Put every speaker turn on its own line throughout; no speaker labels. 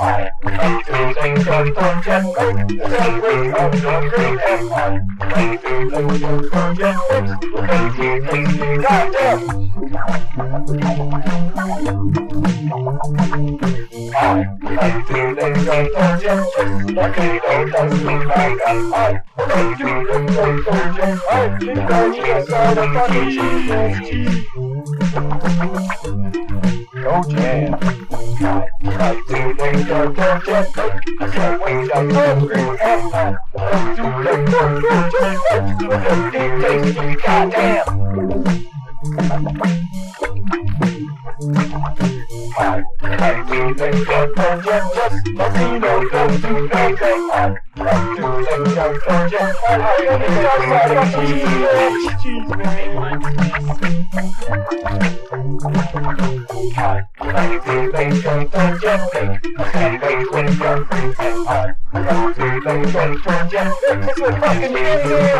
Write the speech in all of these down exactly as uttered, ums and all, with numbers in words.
I like to think of fortune, the celebrate of your great empire. Like to think of fortune, the crazy things you got them. I like to think of fortune, just like it all does me like I like to think of fortune, I think I just saw the funny cheese. Go jam. I do think of fortune, I can't wait up hungry and I like to think of fortune, with everything tasty, goddamn. I like to think of fortune, just like you know, come to make it. I like to think of fortune, I think I saw the cheese, cheese, I like to think of fortune, I can't wait when you're free and I like to think of fortune, this is fucking crazy.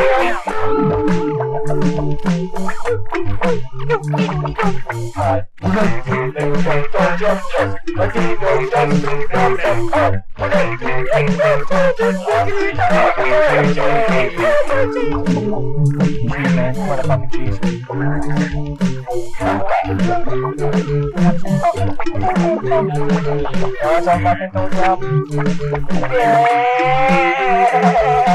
I like to think of fortune, just like you know, just to come and I like to think of fortune, man, what a fucking cheese. Oh, it's all fucking told you. Yeah.